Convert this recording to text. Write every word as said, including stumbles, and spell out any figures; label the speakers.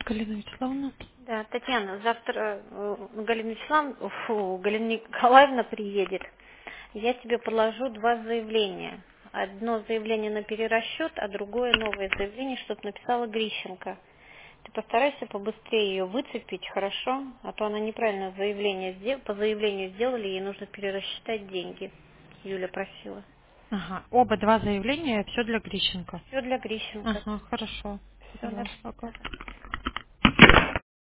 Speaker 1: Галина Вячеславовна.
Speaker 2: Да, Татьяна, завтра э, Галина Вячеславовна, фу, Галина Николаевна приедет. Я тебе положу два заявления. Одно заявление на перерасчет, а другое новое заявление, чтобы написала Грищенко. Ты постарайся побыстрее ее выцепить, хорошо? А то она неправильно заявление сдел- по заявлению сделали, ей нужно перерасчитать деньги. Юля просила.
Speaker 1: Ага, оба два заявления, все для Грищенко.
Speaker 2: Все для Грищенко.
Speaker 1: Ага, хорошо.
Speaker 2: Все,
Speaker 1: Поняла. Ага.